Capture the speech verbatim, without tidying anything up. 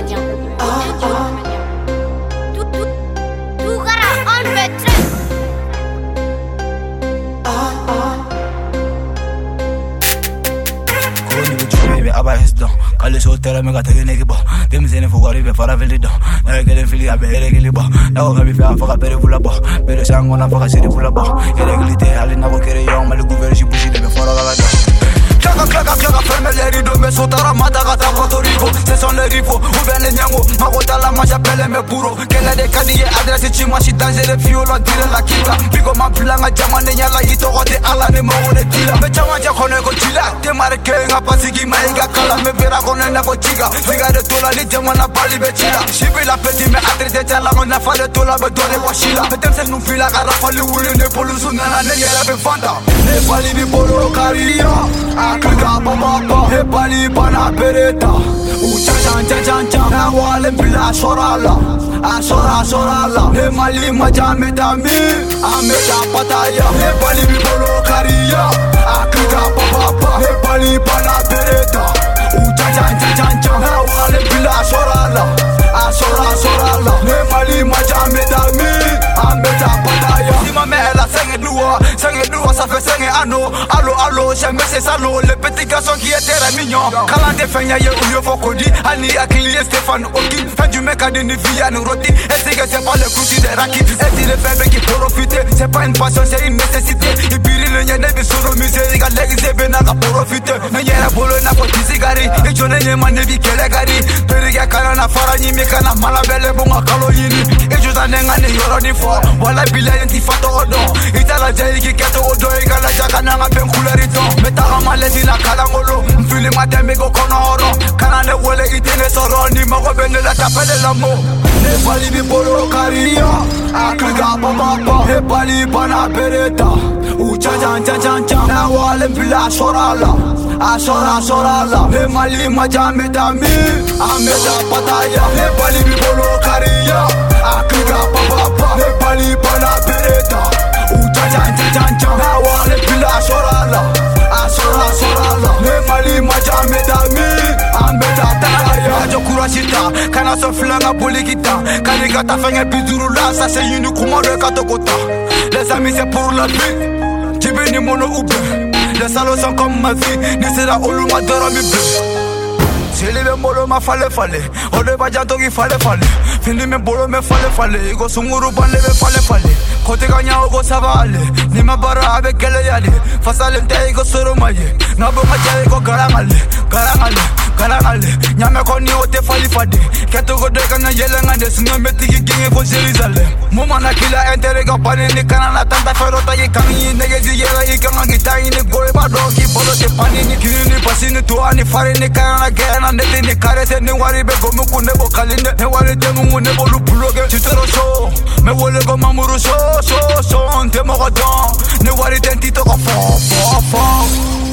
Madian. Tout, tout, tout gara on le train. Baby, aba his down. Kali so tell me got a nigga bo. Them saying for God, if I really do. Now I get a feeling I be regularly bo. Now I be fair for a very full of bo. Better sang on a fuck a city full of bo. Irregularity, I didn't have a carry on. My little very she push it before I got Claca, claca, claca, ferme le rideaux. Me sotara madagata Puerto Rico. Ce sont les rifos, ou bien les niangos. Ma gota la maja pele me puro. Qu'elle a des cadillés, adresse chima, si danger les fioles, on tire la kita. Bigo ma planga, jamane nyala, ito rote ala ne mo ne tira. Me chama ja kone ko chila. Te marke nga pasigi maiga kala. Me vera kone na ko chiga. Figa de tola ni jamana bali be chila. Shibi la peti me adresse chala, on a fa de tola be dole washila. Me tem se nu fila gara fali wuli ne polusu nana ne yela be fanta. Ne fali bi polo karia. Akaka papa, he bali bana pereta. Ucha chan chan chan chan. Na wale bila sorala, a sora sorala. He mali majame dami, ameta pataya. He bali bi polo karia. Akaka papa, he bali bana pereta. Ucha chan chan chan chan. Na wale bila sorala, a sora sorala. He mali majame dami, ameta pataya. Si ma mère la senge dua, senge dua ça fait senge ano. Allo allo, j'aime ces salauds, les petits garçons qui étaient mignons. Quand des feignes y'a eu faut qu'on dit, Annie Akili et Stéphane Oki. Fin du mec à des Nivia nous rôti. Et c'est que c'est pas le coup des Raki. Et c'est les faibles qui profitent. C'est pas une passion, c'est une nécessité. Et puis le lien des sur le musée, il y a les événements à profiter. Mais il y a la boule, n'a pas de cigari. Et je n'ai pas de vie qu'elle est gari. Periga Karana Farani, Mekana Malabelle, bon à Kaloyini. Et je n'en ai pas de yoroni fort. Voilà, Bila Yantifato Odo. Il y a la jaille qui est au dos, et la Jakana Ben Coulerito. Mais t'as maladi la Kalangolo. M'file matin, mais go konoro. Kanane wole itene soro. Ni mo bene la tapele l'amour. Ne bali bi polo karia. Akriga papa. He bali bana pereta. Ucha chan chan chan chan. Na wale bila sorala. Asora sorala. He mali majame dami. Ameda pataya. He bali bi polo karia. Akriga papa. He bali bana pereta. Ucha chan chan chan chan. Na wale bila sorala. Asora sorala. He mali majame dami. Ameda pataya. Ajo kurashita. Kana so flanga bulikita. Kanika ta fenge bizuru la. Ça c'est une commande katokota. Les amis c'est pour la vie. Jibini mono ube. Les salauds sont comme ma vie. Nisera oluma dora mi bleu. Si les bolo ma fale fale, o de bajanto qui fale fale. Fini me bolo me fale fale, go sunguru ban leve fale fale. Kote kanya o go savale, ni ma bara avec elle yale. Face à l'ente go soro maye, na bo ma jale go garangale, garangale, garangale. Nyame ko ni o te fali fade, keto go de kana yele ngande sino meti ki ginge go Jerusalem. Muma na kila entere go pane ni kana na tanta ferota ye kangi nege zi yela i kanga gitai ni go ba do ki bolo te pani ni kini ni pasini to ani fare ni kana na gena. Nete ni karese ni wari be go muku ne bo kaline ne wari te mungu ne bo lupuloge titero so me wole go mamuru so so so nte mo go don ne wari ten tito go fo fo fo